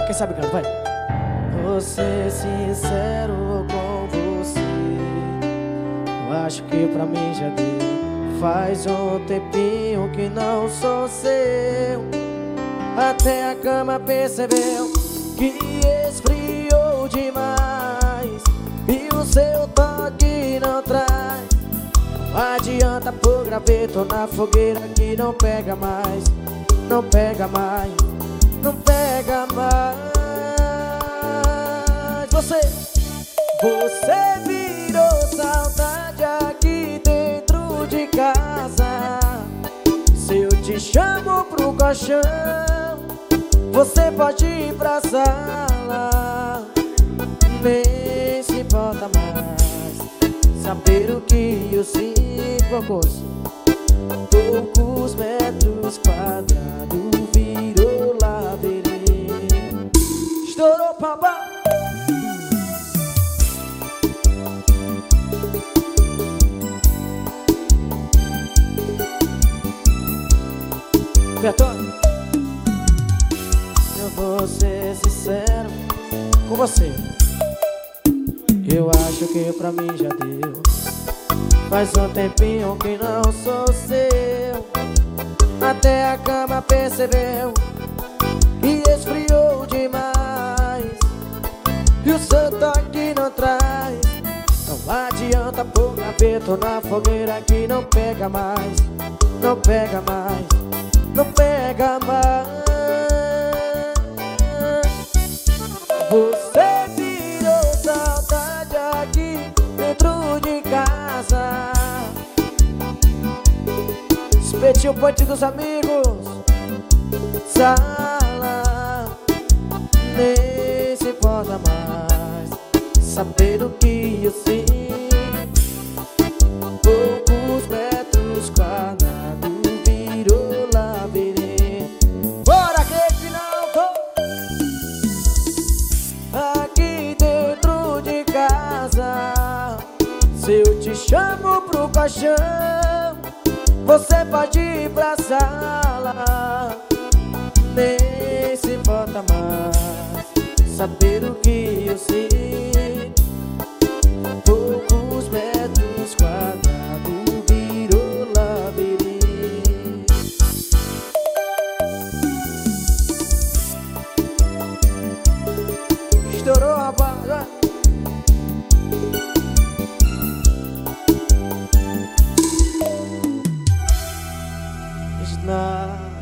Quem sabe canta, vai. Vou ser sincero com você, eu acho que pra mim já deu. Faz um tempinho que não sou seu. Até a cama percebeu que esfriou demais, e o seu toque não traz. Não adianta pôr graveto na fogueira que não pega mais. Não pega mais, não pega mais. Você virou saudade aqui dentro de casa. Se eu te chamo pro colchão, você pode ir pra sala. Nem se importa mais saber o que eu sinto. Poucos metros quadrados virou labirinto. Estourou papá. Betônio, eu vou ser sincero com você, eu acho que pra mim já deu. Faz um tempinho que não sou seu. Até a cama percebeu que esfriou demais, e o seu toque não traz. Não adianta pôr graveto na fogueira que não pega mais. Não pega mais, não pega mais. Você virou saudade aqui dentro de casa. Espetinho ponte dos amigos. Sala, nem se importa mais saber o que eu sinto. Poucos metros quadrados virou labirinto. Bora que final tô aqui dentro de casa. Se eu te chamo pro colchão, você pode ir pra sala. Nem se importa mais saber o que eu sinto. Poucos metros quadrados virou labirinto. Estourou, rapaz, vai. It's not